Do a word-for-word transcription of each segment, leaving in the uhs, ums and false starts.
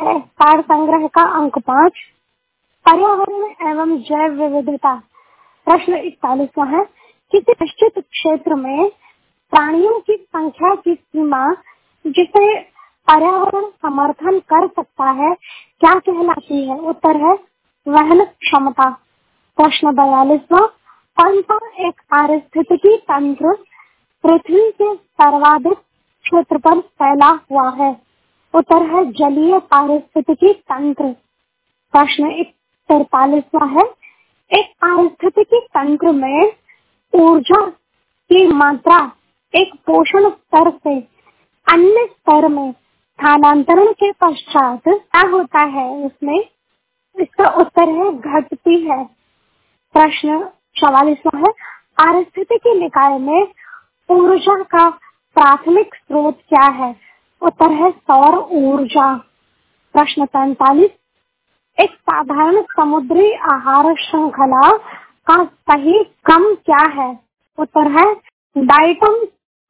है पाठ संग्रह का अंक पाँच, पर्यावरण एवं जैव विविधता। प्रश्न इकतालीसवां है, किसी निश्चित क्षेत्र में प्राणियों की संख्या की सीमा जिसे पर्यावरण समर्थन कर सकता है क्या कहलाती है? उत्तर है वहन क्षमता। प्रश्न बयालीसवां, कौन सा एक पारिस्थितिकी तंत्र पृथ्वी के सर्वाधिक क्षेत्र पर फैला हुआ है? उत्तर है जलीय पारिस्थितिकी तंत्र। प्रश्न तैतालीसवां है, एक पारिस्थितिकी तंत्र में ऊर्जा की मात्रा एक पोषण स्तर से अन्य स्तर में स्थानांतरण के पश्चात क्या होता है उसमें? इसका उत्तर है घटती है। प्रश्न चौवालीसवां है, पारिस्थितिकी निकाय में ऊर्जा का प्राथमिक स्रोत क्या है? उत्तर है सौर ऊर्जा। प्रश्न पैंतालीस, एक साधारण समुद्री आहार श्रृंखला का सही क्रम क्या है? उत्तर है डाइटम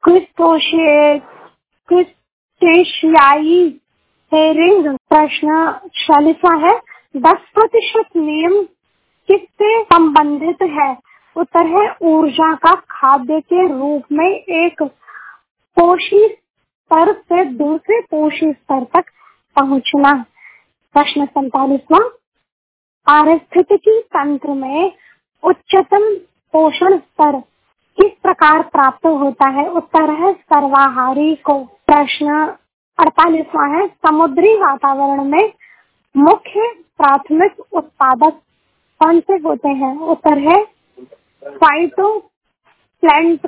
क्रिस्टेशियाई हेरिंग। प्रश्न छियालीसवां है, दस प्रतिशत नियम किससे संबंधित है? उत्तर है ऊर्जा का खाद्य के रूप में एक पोषी स्तर से दूसरे पोषी स्तर तक पहुंचना। प्रश्न सैतालीसवां, पारिस्थितिकी तंत्र में उच्चतम पोषण स्तर किस प्रकार प्राप्त होता है? उत्तर है सर्वाहारी को। प्रश्न अड़तालीसवां है, समुद्री वातावरण में मुख्य प्राथमिक उत्पादक कौन से होते हैं? उत्तर है फाइटो प्लांट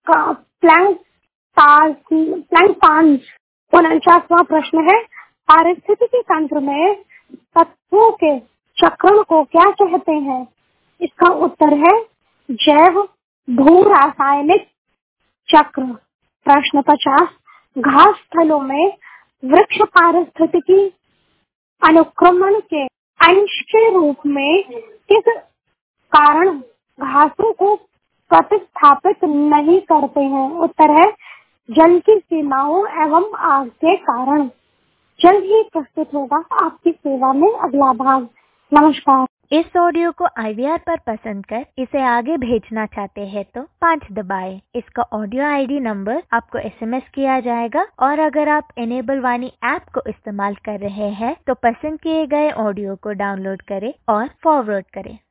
प्लांट उनचासवां प्रश्न है, पारिस्थितिकी तंत्र में तत्वों के चक्रण को क्या कहते हैं? इसका उत्तर है जैव भू रासायनिक चक्र। प्रश्न पचास, घास स्थलों में वृक्ष पारिस्थितिकी अनुक्रमण के अंश के रूप में किस कारण घासों को प्रतिस्थापित नहीं करते हैं? उत्तर है जल की सीमाओं एवं आग के कारण। जल्द ही प्रस्तुत होगा आपकी सेवा में अगला भाग। नमस्कार। इस ऑडियो को आई वी आर पर पसंद कर इसे आगे भेजना चाहते हैं तो पाँच दबाएं। इसका ऑडियो आई डी नंबर आपको एस एम एस किया जाएगा और अगर आप इनेबल वाणी ऐप को इस्तेमाल कर रहे हैं तो पसंद किए गए ऑडियो को डाउनलोड करें और फॉरवर्ड करें।